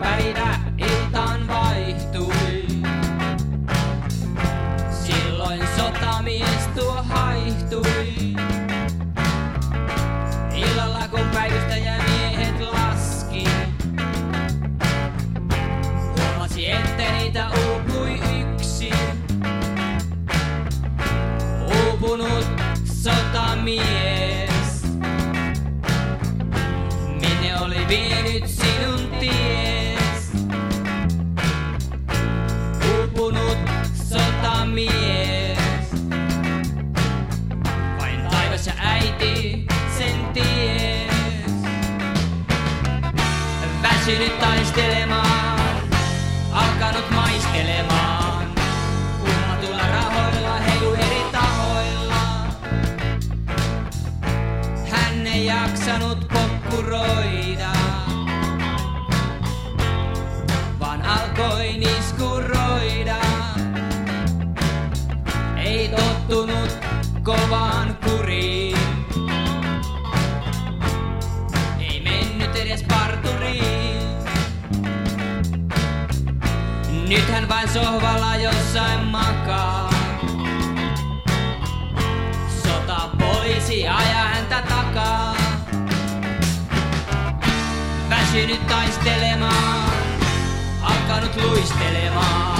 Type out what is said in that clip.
päivä iltaan vaihtui. Silloin sotamies tuo haihtui. Illalla kun päivystäjämiehet laski, huomasi ette niitä uupui yksi. Uupunut sotamies, minne oli vienyt sinun ties? Uupunut sotamies, vain taivas ja äiti sen ties. Väsynyt taistelemaan, alkanut maistelemaan, kummatuilla rahoilla heilu eri tahoilla. Hän ei jaksanut pokkuroida, vaan alkoi niskuroida. Ei tottunut kovaan kuriin, ei mennyt edes parturiin. Nyt hän vain sohvalla jossain makaa. Sotapoliisi ajaa häntä takaa. Väsynyt taistelemaan, alkanut luistelemaan.